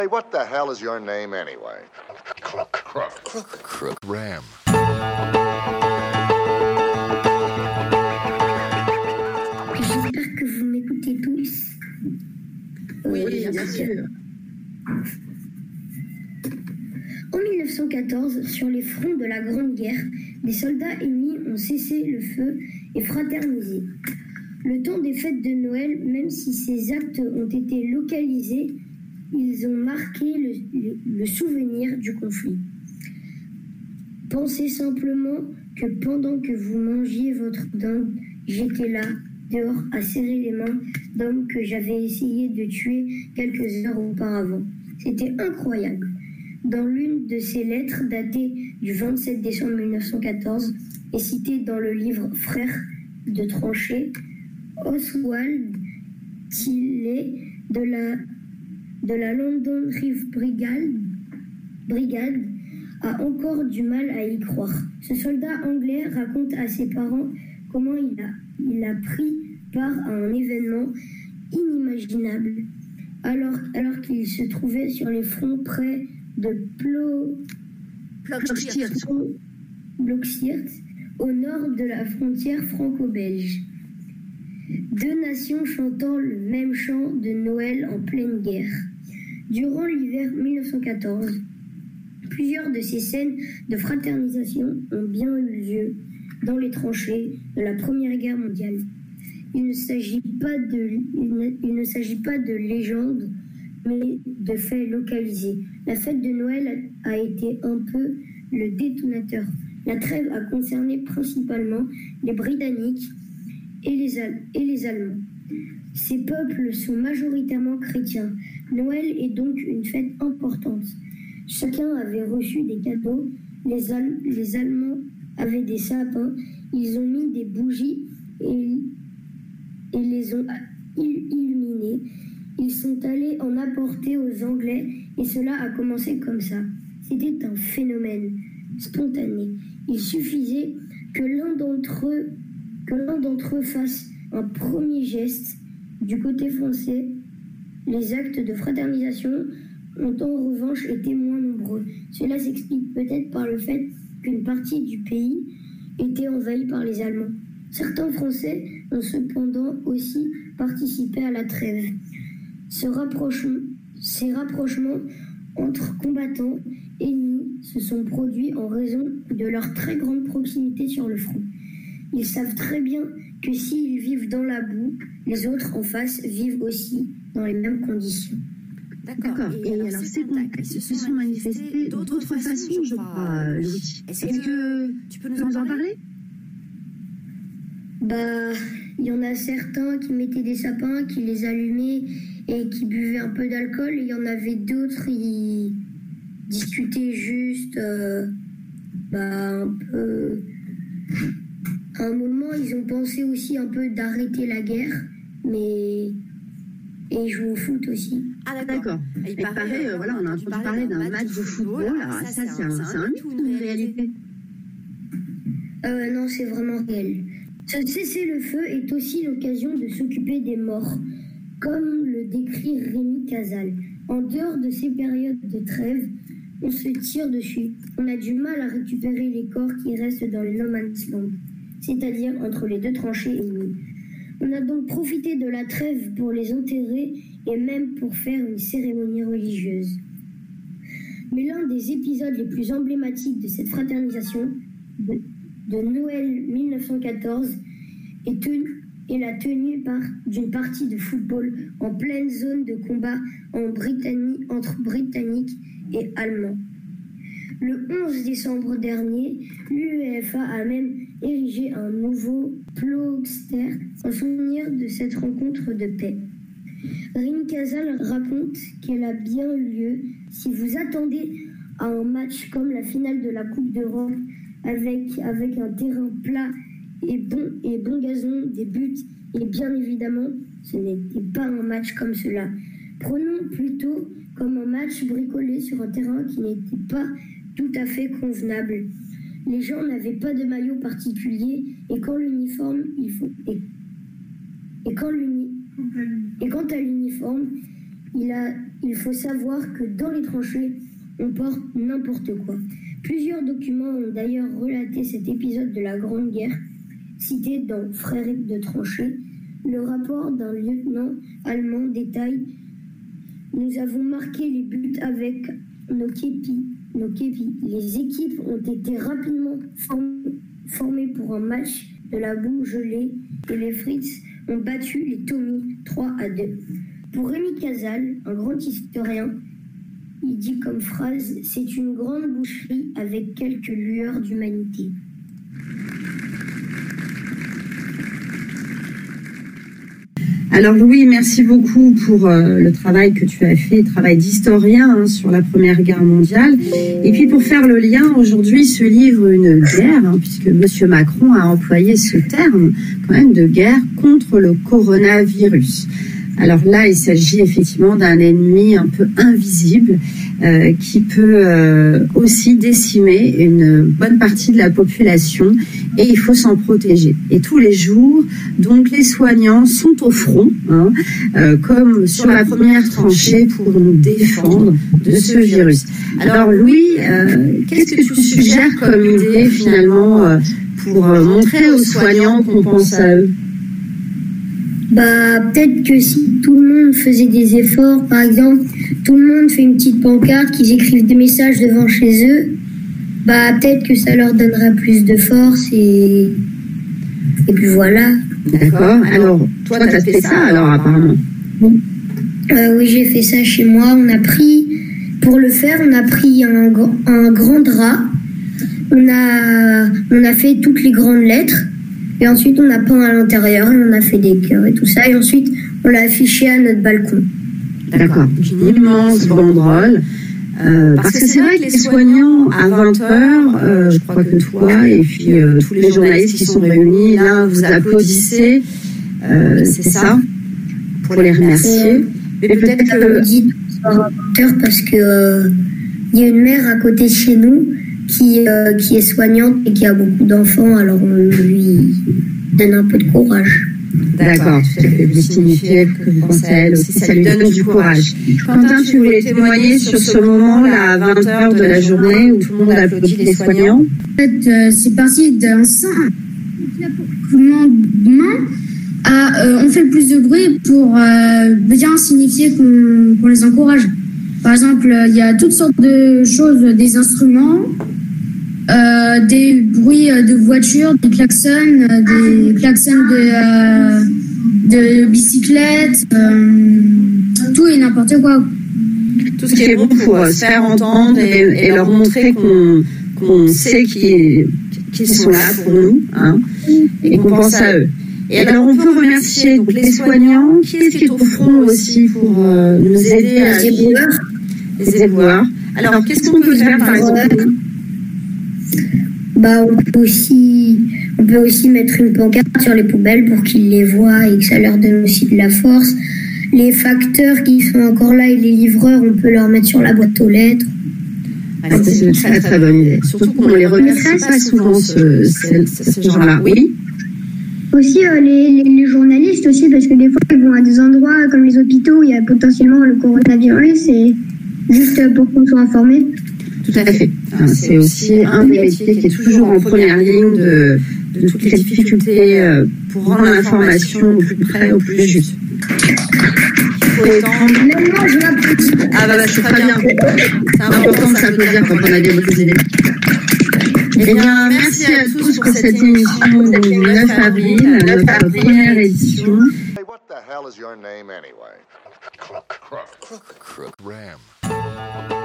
Hey, what the hell is your name anyway? Crook Ram. J'espère que vous m'écoutez tous. Oui, bien sûr. En 1914, sur les fronts de la Grande Guerre, les soldats ennemis ont cessé le feu et fraternisé. Le temps des fêtes de Noël, même si ces actes ont été localisés, ils ont marqué le souvenir du conflit. Pensez simplement que pendant que vous mangiez votre dinde, j'étais là, dehors, à serrer les mains d'hommes que j'avais essayé de tuer quelques heures auparavant. C'était incroyable. Dans l'une de ces lettres datée du 27 décembre 1914 et citée dans le livre Frères de tranchées, Oswald Tilley de la London Reef Brigade a encore du mal à y croire. Ce soldat anglais raconte à ses parents comment il a pris part à un événement inimaginable alors qu'il se trouvait sur les fronts près de Ploegstiert, au nord de la frontière franco-belge. Deux nations chantant le même chant de Noël en pleine guerre. Durant l'hiver 1914, plusieurs de ces scènes de fraternisation ont bien eu lieu dans les tranchées de la Première Guerre mondiale. Il ne s'agit pas de légendes, mais de faits localisés. La fête de Noël a été un peu le détonateur. La trêve a concerné principalement les Britanniques et les Allemands. Ces peuples sont majoritairement chrétiens. Noël est donc une fête importante. Chacun avait reçu des cadeaux. Les Allemands avaient des sapins. Ils ont mis des bougies et les ont illuminés. Ils sont allés en apporter aux Anglais et cela a commencé comme ça. C'était un phénomène spontané. Il suffisait que l'un d'entre eux fasse un premier geste. Du côté français, les actes de fraternisation ont en revanche été moins nombreux. Cela s'explique peut-être par le fait qu'une partie du pays était envahie par les Allemands. Certains Français ont cependant aussi participé à la trêve. Ces rapprochements entre combattants ennemis se sont produits en raison de leur très grande proximité sur le front. Ils savent très bien que s'ils vivent dans la boue, les autres en face vivent aussi dans les mêmes conditions. D'accord. Et alors, ces contacts se sont manifestés d'autres façons, je crois, Louis. Est-ce que tu peux nous en parler ? Il y en a certains qui mettaient des sapins, qui les allumaient et qui buvaient un peu d'alcool. Et il y en avait d'autres qui discutaient juste un peu. À un moment, ils ont pensé aussi un peu d'arrêter la guerre, et ils jouent au foot aussi. Ah d'accord. Il paraît, on a entendu parler d'un match de football. Alors ça, c'est un mythe ou une réalité ? Non, c'est vraiment réel. Ce cessez-le-feu est aussi l'occasion de s'occuper des morts, comme le décrit Rémi Casal. En dehors de ces périodes de trêve, on se tire dessus. On a du mal à récupérer les corps qui restent dans le no man's land, c'est-à-dire entre les deux tranchées ennemies. On a donc profité de la trêve pour les enterrer et même pour faire une cérémonie religieuse. Mais l'un des épisodes les plus emblématiques de cette fraternisation de Noël 1914 est la tenue d'une partie de football en pleine zone de combat entre Britanniques et Allemands. Le 11 décembre dernier, l'UEFA a même érigé un nouveau Ploegster en souvenir de cette rencontre de paix. Rémi Casal raconte qu'elle a bien eu lieu. Si vous attendez à un match comme la finale de la Coupe d'Europe avec un terrain plat et bon gazon, des buts, et bien évidemment, ce n'était pas un match comme cela. Prenons plutôt comme un match bricolé sur un terrain qui n'était pas tout à fait convenable. Les gens n'avaient pas de maillot particulier et quant à l'uniforme, Il faut savoir que dans les tranchées, on porte n'importe quoi. Plusieurs documents ont d'ailleurs relaté cet épisode de la Grande Guerre, cité dans Frères de tranchées. Le rapport d'un lieutenant allemand détaille « Nous avons marqué les buts avec nos képis. Les équipes ont été rapidement formées pour un match de la boue gelée et les Fritz ont battu les Tommy 3-2. Pour Rémi Casal, un grand historien, il dit comme phrase « C'est une grande boucherie avec quelques lueurs d'humanité ». Alors Louis, merci beaucoup pour le travail que tu as fait, travail d'historien sur la Première Guerre mondiale. Et puis pour faire le lien, aujourd'hui se livre une guerre, puisque M. Macron a employé ce terme quand même de guerre contre le coronavirus. Alors là, il s'agit effectivement d'un ennemi un peu invisible qui peut aussi décimer une bonne partie de la population et il faut s'en protéger. Et tous les jours, donc les soignants sont au front, comme sur la première tranchée pour nous défendre de ce virus. Alors Louis, qu'est-ce que tu suggères comme idée finalement pour montrer aux soignants qu'on pense à eux ? Peut-être que si tout le monde faisait des efforts, par exemple, tout le monde fait une petite pancarte, qu'ils écrivent des messages devant chez eux, peut-être que ça leur donnera plus de force et puis voilà. D'accord. Alors, toi, tu as fait ça alors apparemment ? Oui, j'ai fait ça chez moi. Pour le faire, on a pris un grand drap. On a fait toutes les grandes lettres. Et ensuite, on a peint à l'intérieur et on a fait des cœurs et tout ça. Et ensuite, on l'a affiché à notre balcon. D'accord. Une immense banderole. Parce que c'est vrai que les soignants, à 20h, je crois que toi et puis tous les journalistes qui sont réunis, là, vous applaudissez. C'est ça ? Pour les remercier. Mais peut-être que... parce que il y a une mère à côté de chez nous qui est soignante et qui a beaucoup d'enfants, alors on lui donne un peu de courage. D'accord, tout à fait. Vous signifiez que vous pensez à elle aussi, ça lui donne du courage. Quentin, tu voulais témoigner sur ce moment-là, à 20h de la journée, où tout le monde applaudit les soignants ? En fait, c'est parti d'un simple commandement à on fait le plus de bruit pour bien signifier qu'on les encourage. Par exemple, il y a toutes sortes de choses, des instruments, des bruits de voitures, des klaxons de bicyclettes, tout et n'importe quoi. Tout ce qui est bon pour se faire entendre et leur montrer qu'on sait qu'ils sont là pour nous, et qu'on pense à eux. Et alors on peut remercier donc les soignants, qui est-ce qui est au front aussi pour nous aider à vivre ? Les éboueurs. Alors qu'est-ce qu'on peut faire par exemple ? On peut aussi mettre une pancarte sur les poubelles pour qu'ils les voient et que ça leur donne aussi de la force. Les facteurs qui sont encore là et les livreurs, on peut leur mettre sur la boîte aux lettres. C'est une très très bonne idée. Surtout qu'on ne les remercie pas souvent, ces gens-là. Oui. Aussi les journalistes aussi, parce que des fois ils vont à des endroits comme les hôpitaux où il y a potentiellement le coronavirus et juste pour qu'on soit informés. Tout à fait. C'est aussi un des métiers qui est toujours en première ligne de toutes les difficultés pour rendre l'information au plus près, au plus juste. Même moi, je m'applaudis. C'est très bien. C'est important de s'applaudir quand on a des bonnes idées. Eh bien, merci à tous pour cette émission du 9 avril, notre première édition. Hey, what the hell is your name anyway? Crook. Ram.